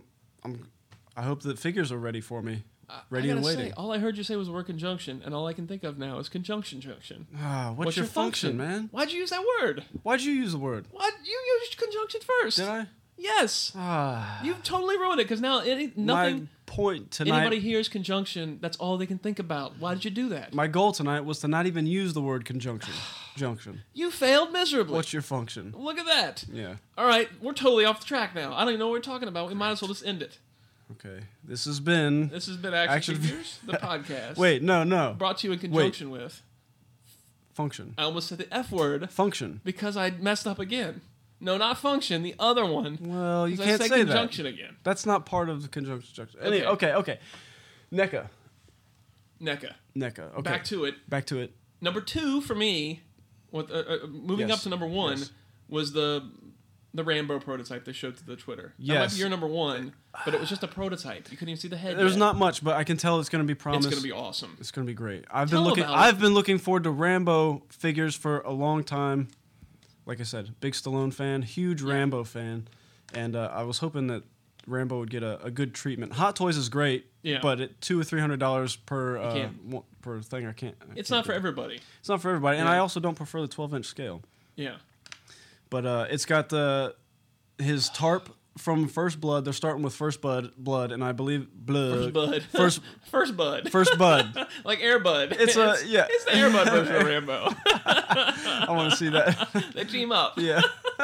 I hope that figures are ready for me, ready I and gotta waiting. say, all I heard you say was the word conjunction, and all I can think of now is conjunction junction. What's your function, man? Why'd you use that word? Why'd you use the word? What? You used conjunction first. Did I? Yes. You've totally ruined it because now nothing. My point tonight. Anybody hears conjunction, that's all they can think about. Why did you do that? My goal tonight was to not even use the word conjunction. Junction. You failed miserably. What's your function? Look at that. Yeah. All right, we're totally off the track now. I don't even know what we're talking about. We might as well just end it. Okay. This has been Action Figures, the podcast. Wait, no. Brought to you in conjunction with. Function. I almost said the F word Function. because I messed up again. No, not function. The other one. Well, you 'Cause can't I say that. conjunction again. That's not part of the conjunction structure. Anyway, Okay. okay. NECA. NECA. Okay. Back to it. Back to it. Number 2 for me, with moving Yes. up to number 1, Yes. was the Rambo prototype they showed to the Twitter. That might Yes. be your number 1, but it was just a prototype. You couldn't even see the head. There's yet. not much, but I can tell it's going to be promised. It's going to be awesome. It's going to be great. I've Tell about it. been looking forward to Rambo figures for a long time. Like I said, big Stallone fan, huge Rambo fan, and I was hoping that Rambo would get a good treatment. Hot Toys is great, Yeah. but at $200 or $300 can't. per thing, I can't. It's not for everybody. It's not for everybody, and Yeah. I also don't prefer the 12-inch scale. Yeah. But it's got his tarp from First Blood. They're starting with First Blood, and I believe First Bud. First First Bud. First Bud. Like Air Bud. It's yeah. It's the Air Bud version of Rambo. I want to see that. They team up. Yeah.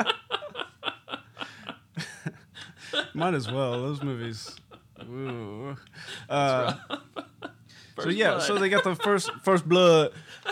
Might as well. Those movies. Ooh. So First yeah, Blood. so they got the First Blood.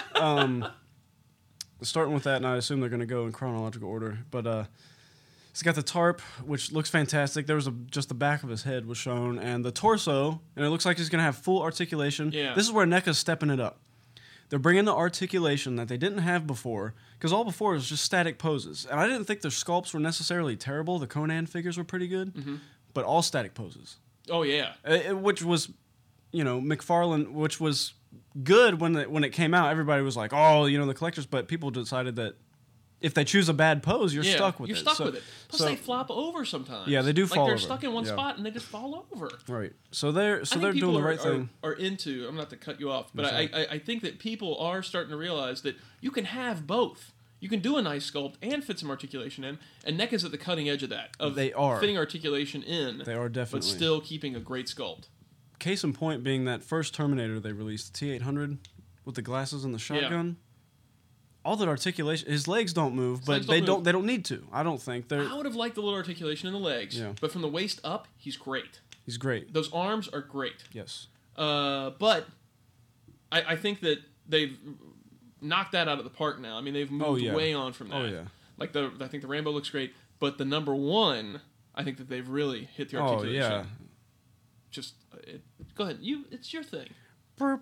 Starting with that, and I assume they're going to go in chronological order. But it's got the tarp, which looks fantastic. There was just the back of his head was shown, and the torso, and it looks like he's going to have full articulation. Yeah. This is where NECA's stepping it up. They're bringing the articulation that they didn't have before, because all before was just static poses. And I didn't think their sculpts were necessarily terrible. The Conan figures were pretty good, but all static poses. Oh, yeah. Which was, McFarlane, which was good when it came out. Everybody was like, oh, the collectors, but people decided that if they choose a bad pose, you're stuck with it. You're stuck with it. Plus, they flop over sometimes. Yeah, they do fall they're over. stuck in one Yeah. spot and they just fall over. Right. So they're I think doing people the right thing. Are into. I'm not to cut you off, but That's I think that people are starting to realize that you can have both. You can do a nice sculpt and fit some articulation in, and NECA's at the cutting edge of that. Of They are. fitting articulation in. They are definitely. but still keeping a great sculpt. Case in point being that first Terminator they released, the T-800, with the glasses and the shotgun. All that articulation, his legs don't move, but they don't need to. I don't think I would have liked the little articulation in the legs, but from the waist up, he's great. He's great. Those arms are great. Yes. But I think that they've knocked that out of the park now. I mean, they've moved way on from that. Oh yeah. Like I think the Rambo looks great, but the number 1, I think that they've really hit the articulation. Oh yeah. Just go ahead. It's your thing. Yes.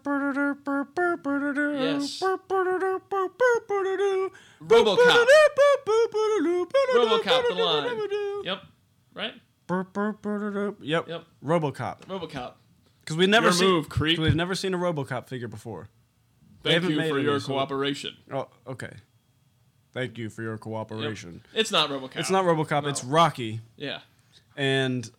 RoboCop. RoboCop, the line. Yep. Right? Yep. RoboCop. RoboCop. Because we've never creep. we've never seen a RoboCop figure before. Thank you made for any, your so- cooperation. Oh, okay. Thank you for your cooperation. It's not RoboCop. It's not RoboCop. No. It's Rocky. Yeah. And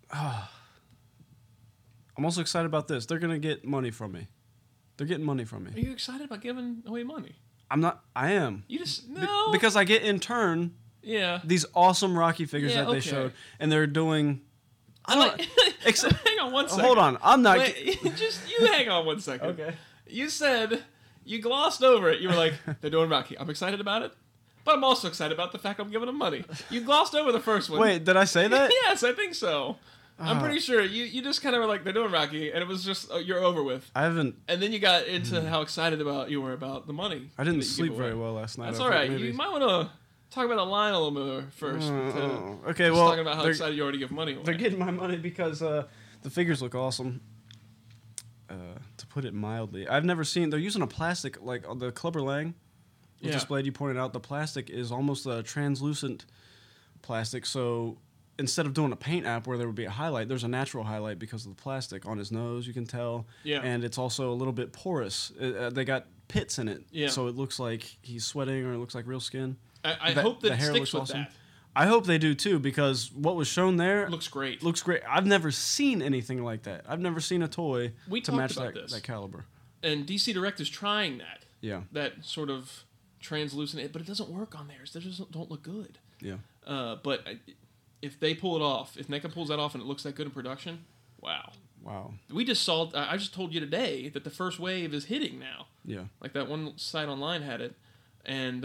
I'm also excited about this. They're gonna get money from me. They're getting money from Are me. you excited about giving away money? I'm not. I am. You just no. Because I get in turn yeah. these awesome Rocky figures Yeah, that they okay. showed, and they're doing. I Like, don't. hang on one second. Hold on. I'm not. Wait, just you hang on one second. Okay. You said you glossed over it. You were like, they're doing Rocky. I'm excited about it, but I'm also excited about the fact I'm giving them money. You glossed over the first one. Wait, did I say that? Yes, I think so. I'm pretty sure you just kind of were like, they're doing Rocky, and it was just you're over with. I haven't. And then you got into how excited you were about the money. I didn't that you sleep give away. very well last night. That's I all thought right. maybe- You might want to talk about the line a little more first. Okay, Just well, talking about how they're- excited you are to give money away. They're getting my money because the figures look awesome. To put it mildly, I've never seen. They're using a plastic like the Clubber Lang. With this blade, you pointed out the plastic is almost a translucent plastic. So instead of doing a paint app where there would be a highlight, there's a natural highlight because of the plastic on his nose. You can tell. Yeah. And it's also a little bit porous. They got pits in it. Yeah. So it looks like he's sweating or it looks like real skin. I hope that it sticks with that. I hope they do too, because what was shown there looks great. Looks great. I've never seen anything like that. I've never seen a toy to match that caliber. And DC Direct is trying that. Yeah. That sort of translucent, but it doesn't work on theirs. They just don't look good. Yeah. But if they pull it off, if NECA pulls that off and it looks that good in production, wow. Wow. We just saw. I just told you today that the first wave is hitting now. Yeah. Like that one site online had it, and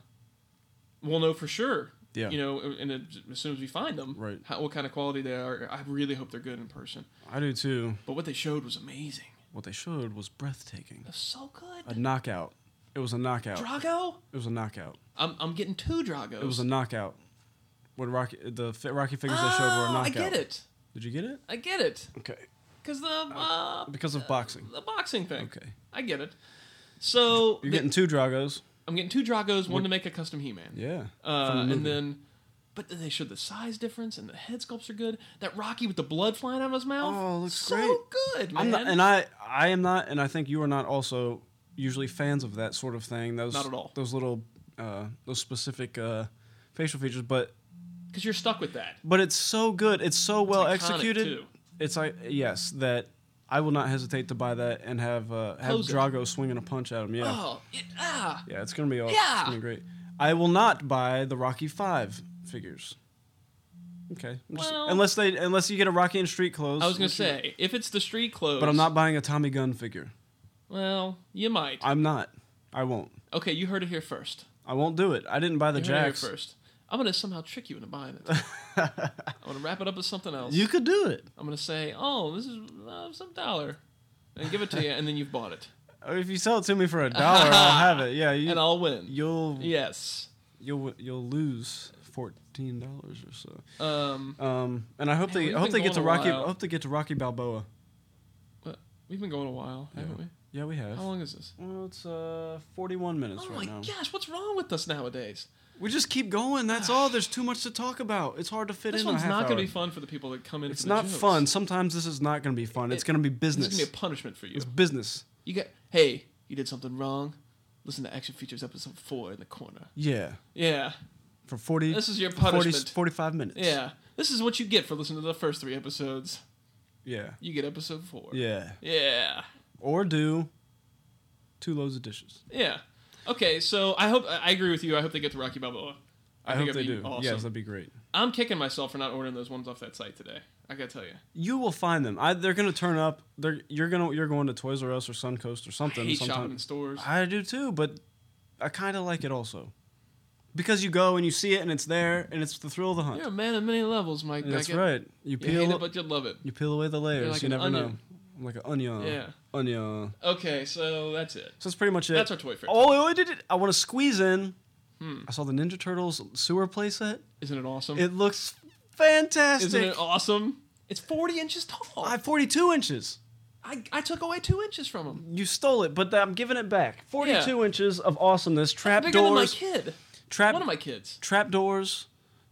we'll know for sure. Yeah. You know, and as soon as we find them, right? What kind of quality they are. I really hope they're good in person. I do too. But what they showed was amazing. What they showed was breathtaking. It was so good. A knockout. It was a knockout. Drago? It was a knockout. I'm getting 2 Dragos. It was a knockout. When Rocky figures they showed were a knockout. I get it. Did you get it? I get it. Okay. Because of boxing. The boxing thing. Okay. I get it. So you're getting 2 Dragos. I'm getting 2 Dragos, one to make a custom He-Man. Yeah. And then, but they showed the size difference, and the head sculpts are good. That Rocky with the blood flying out of his mouth. Oh, looks so great. Good, man. I'm not, and I am not, and I think you are not also usually fans of that sort of thing. Those, not at all. Those little, those specific facial features, but because you're stuck with that. But it's so good. It's so well executed. Too. It's like yes, that I will not hesitate to buy that and have Drago swinging a punch at him. Yeah. Oh, yeah, it's gonna be awesome. Yeah. It's gonna be great. I will not buy the Rocky 5 figures. Okay. Well, unless you get a Rocky in street clothes. I was gonna say if it's the street clothes. But I'm not buying a Tommy Gunn figure. Well, you might. I'm not. I won't. Okay, you heard it here first. I won't do it. I didn't buy the you heard it Jax here first. I'm gonna somehow trick you into buying it. I'm gonna wrap it up with something else. You could do it. I'm gonna say, "Oh, this is some $1," and give it to you, and then you've bought it. If you sell it to me for $1, I'll have it. Yeah, and I'll win. You'll $14 lose $14 or so. And I hope man, they get to Rocky. I hope they get to Rocky Balboa. What? We've been going a while, haven't we? Yeah, we have. How long is this? Well, it's 41 minutes right now. Oh my gosh, what's wrong with us nowadays? We just keep going. That's all. There's too much to talk about. It's hard to fit in. This one's not going to be fun for the people that come in. It's not fun. Sometimes this is not going to be fun. It's going to be business. It's going to be a punishment for you. It's business. Hey, you did something wrong. Listen to Action Features episode 4 in the corner. Yeah. Yeah. For 40. This is your punishment. 45 minutes. Yeah. This is what you get for listening to the first 3 episodes. Yeah. You get episode 4. Yeah. Yeah. Or do 2 loads of dishes. Yeah. Okay, so I agree with you. I hope they get to Rocky Balboa. I hope they do. Awesome. Yes, that'd be great. I'm kicking myself for not ordering those ones off that site today. I gotta tell you. You will find them. They're gonna turn up. You're going to Toys R Us or Suncoast or something. I hate shopping in stores. I do too, but I kind of like it also. Because you go and you see it and it's there and it's the thrill of the hunt. You're a man of many levels, Mike. That's right. You hate it, but you love it. You peel away the layers. Like you never onion. know. I'm like an onion. Yeah. Onion. Okay, so that's it. So that's pretty much it. That's our toy fair. Oh, I want to squeeze in. I saw the Ninja Turtles sewer playset. Isn't it awesome? It looks fantastic. Isn't it awesome? It's 40 inches tall. I have 42 inches. I took away 2 inches from him. You stole it, but I'm giving it back. 42 inches of awesomeness. Trap bigger doors. than my kid. One of my kids. Trap doors.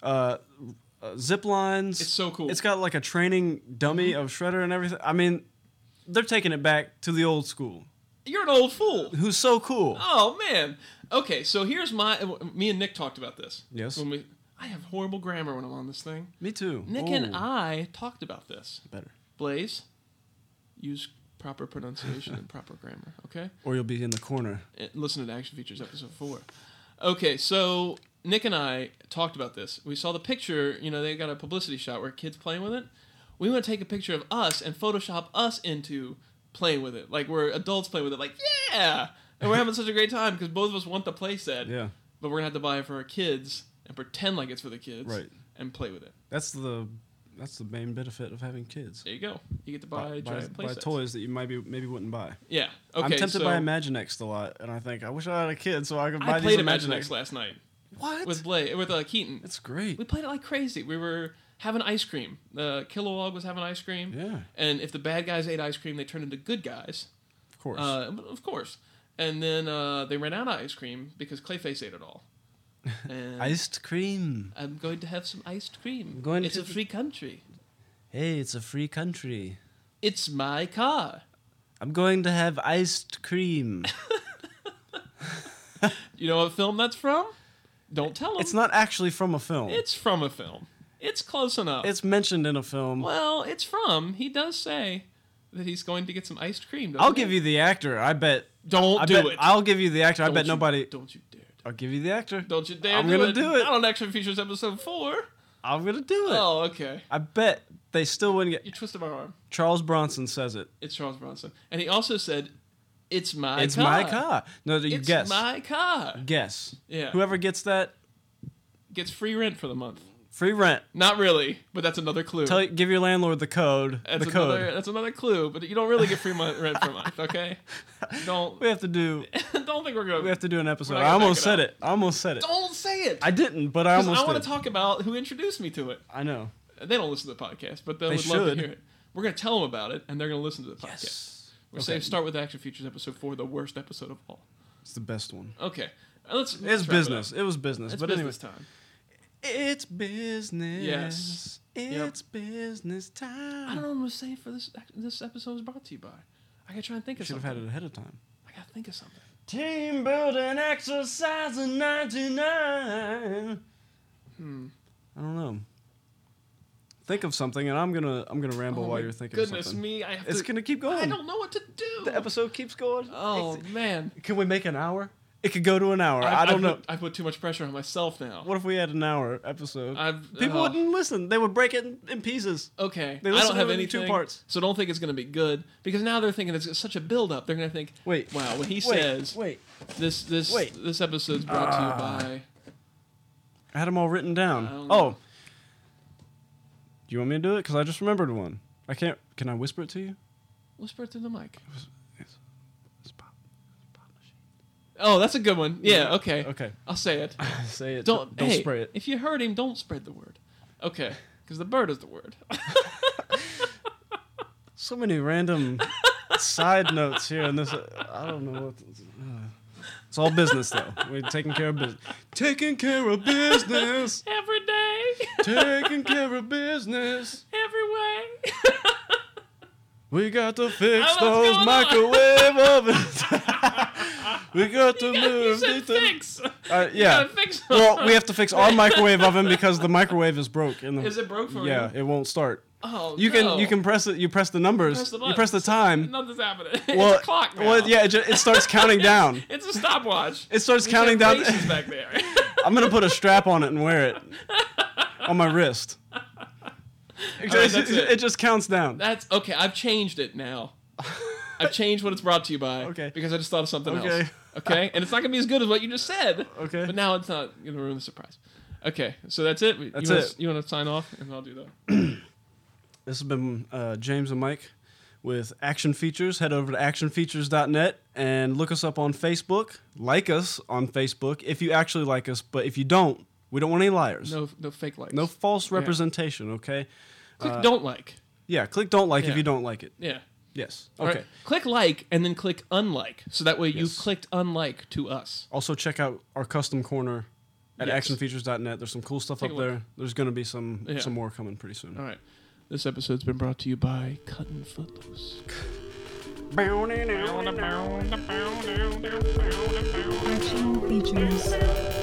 Zip lines. It's so cool. It's got like a training dummy of Shredder and everything. I mean, they're taking it back to the old school. You're an old fool. Who's so cool. Oh, man. Okay, so here's me and Nick talked about this. Yes. I have horrible grammar when I'm on this thing. Me too. Nick and I talked about this. Better. Blaze, use proper pronunciation and proper grammar, okay? Or you'll be in the corner. And listen to Action Features episode 4. Okay, so Nick and I talked about this. We saw the picture, they got a publicity shot where kids playing with it. We want to take a picture of us and Photoshop us into playing with it. Like we're adults playing with it, like, yeah! And we're having such a great time because both of us want the play set. Yeah. But we're going to have to buy it for our kids and pretend like it's for the kids. Right. And play with it. That's the main benefit of having kids. There you go. You get to buy giant play sets. Toys that you maybe wouldn't buy. Yeah. Okay, I'm tempted by Imaginext a lot, and I think I wish I had a kid so I could buy I these played Imaginext last night. What? With Keaton. That's great. We played it like crazy. We were having ice cream. Kilowog was having ice cream. Yeah. And if the bad guys ate ice cream, they turned into good guys. Of course. Of course. And then they ran out of ice cream because Clayface ate it all. And Iced cream. I'm going to have some iced cream. Going it's to a free country. Hey, it's a free country. It's my car. I'm going to have iced cream. You know what film that's from? Don't tell him. It's not actually from a film. It's from a film. It's close enough. It's mentioned in a film. Well, it's from. He does say that he's going to get some iced cream. I'll give you the actor. I bet. Don't do it. I'll give you the actor. I bet nobody. Don't you dare. I'll give you the actor. Don't you dare. I'm gonna do it. Not on Action Features episode 4. I'm gonna do it. Oh, okay. I bet they still wouldn't get. You twisted my arm. Charles Bronson says it. It's Charles Bronson, and he also said, "It's my car. It's my car." No, you It's guess. my car. Guess. Yeah. Whoever gets that, Gets free rent for the month. free rent. Not really, but that's another clue. Give your landlord the code. That's the code. That's another clue, but you don't really get free rent for a month. Okay. Don't. We have to do. Don't think we're gonna. We have to do an episode. We're I not gonna almost back said it it. I almost said it. Don't say it. I didn't, but I almost I want did. to talk about who introduced me to it. I know. They don't listen to the podcast, but they would love should. to hear it. We're gonna tell them about it, and they're gonna listen to the podcast. Yes. We're saying start with Action Features episode 4, the worst episode of all. It's the best one. Okay, let's It's wrap it business. up. It was business. It's But anyway, business time. it's business. Yes. It's business time. I don't know what I'm saying for this. This episode is brought to you by. I gotta try and think of Should have something. had it ahead of time. I gotta think of something. Team building exercise in 99. I don't know. Think of something, and I'm gonna ramble while you're thinking of Goodness something. me, I have It's to, gonna keep going. I don't know what to do. The episode keeps going. Oh man, Can we make an hour? It could go to an hour. I don't know. I put too much pressure on myself now. What if we had an hour episode? I've- People oh. wouldn't listen. They would break it in pieces. Okay, They I listen don't to have it in anything. 2 parts. So don't think it's gonna be good because now they're thinking it's such a build up. They're gonna think, Wait. wow, when he Wait, says wait. this episode's brought to you by. I had them all written down. I don't know. Oh. Do you want me to do it? Because I just remembered one. I can't. Can I whisper it to you? Whisper it through the mic. It's pop machine. Oh, that's a good one. Yeah, okay. Okay. I'll say it. Say it. Don't Don't hey, spray it. If you heard him, don't spread the word. Okay, because the bird is the word. So many random side notes here in this. I don't know what. It's all business though. We're taking care of business. Taking care of business. Every day. Taking care of business. Every way. We got to fix What's those going on? microwave ovens. We got to You move. said fix. Yeah. You gotta fix them. Well, we have to fix our microwave oven because the microwave is broke. Is it broke for Yeah, you? it won't start. Oh, You no. can press it. You press the numbers. Press the you press the button. time. Nothing's happening. Well, It's a clock now. well, yeah, it starts counting down. It's a stopwatch. It starts We counting have down. braces back there. I'm gonna put a strap on it and wear it on my wrist. right, that's it. It just counts down. That's okay. I've changed it now. I've changed what it's brought to you by. Okay. Because I just thought of something Okay. else. Okay. And it's not gonna be as good as what you just said. Okay. But now it's not gonna ruin the surprise. Okay. So that's it. That's you it. You want to sign off, and I'll do that. This has been James and Mike with Action Features. Head over to actionfeatures.net and look us up on Facebook. Like us on Facebook if you actually like us. But if you don't, we don't want any liars. No fake likes. No false representation, okay? Click don't like. Yeah, click don't like Yeah. if you don't like it. Yeah. Yes. All Okay. right. Click like and then click unlike. So that way you Yes. clicked unlike to us. Also, check out our custom corner at Yes. actionfeatures.net. There's some cool stuff Take up a look. there. There's going to be some Yeah. more coming pretty soon. All right. This episode's been brought to you by Cuttin' Footloose. Action Features.